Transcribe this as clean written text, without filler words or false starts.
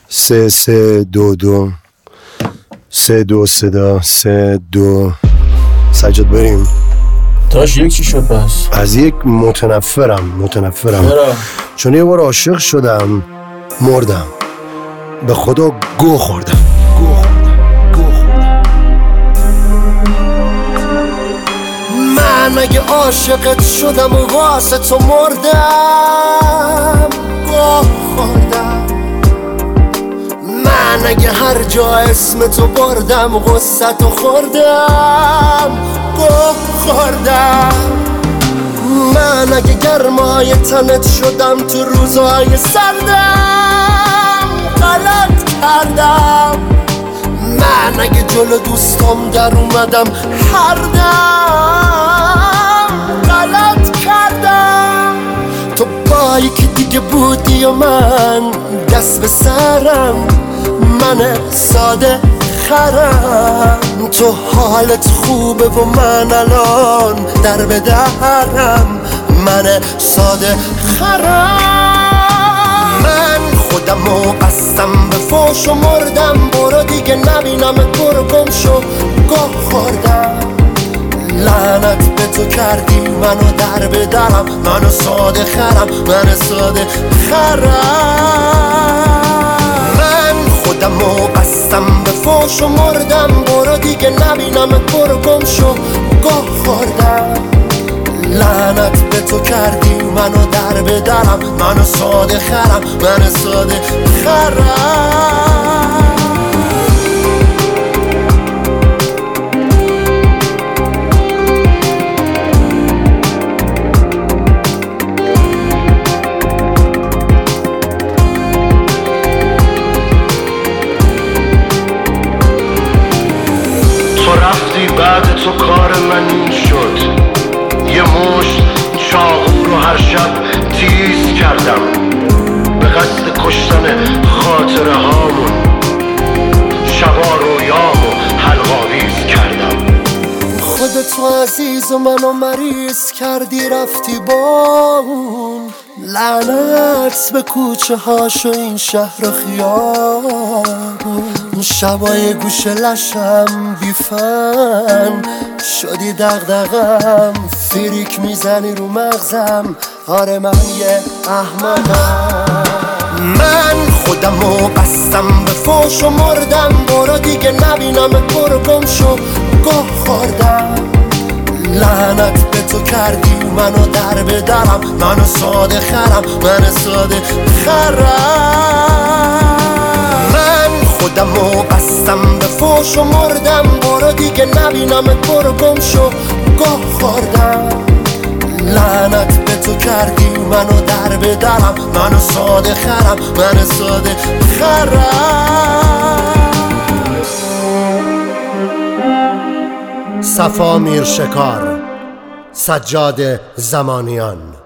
3 3 2 2 3 2 صدا 3 2. سجاد بریم. تاش یک چی شد پس؟ از یک متنفرم چون یه بار عاشق شدم مردم، به خدا گو خوردم. من اگه عاشقت شدم و واسه تو مردم گو خوردم. من اگه هر جا اسم تو بردم غصت و خوردم گو خوردم. من اگه گرمای تنت شدم تو روزهای سردم غلط کردم. من اگه جلو دوستم در اومدم هردم غلط کردم. تو بایی که دیگه بودی و من دست به سرم، من ساده خرم. تو حالت خوبه و من الان در به درم، من ساده خرم. من خودم و قصدم به فوش و مردم، برو دیگه نبینمت، برو گم شو گاه خوردم. لعنت به تو کردی منو در به درم، منو ساده خرم، من ساده خرم. من خودم و قصدم به فوش و مردم، برو دیگه نبینمت، برو گم شو گاه خوردم. لعنت به تو کردی منو در به درم، منو ساده خرم، من ساده خرم. تو رفتی بعد تو کار من این شد، یه مشت چاقو رو هر شب تیز کردم به قصد کشتن خاطره هامون. شبا رویامو حلقاویز کردم. خودتو عزیز و منو مریض کردی رفتی با اون. لعنت به کوچه هاش و این شهر و خیابون. شبای گوش لشم بیفن شدی دغدغم، فریک میزنی رو مغزم، آره من یه احمقم. من خودم و قصدم به فوش و مردم، برو دیگه نبینمت، برو گم شو گاه خوردم. لعنت به تو کردی منو در به درم، منو ساده خرم، من ساده خرم. من خودم و قصدم به فوش و مردم، برو دیگه نبینمت، برو گم شو گاه خوردم. لعنت به تو کردی منو در به درم، منو ساده خرم، من ساده خرم. صفا میرشکار، سجاد زمانیان.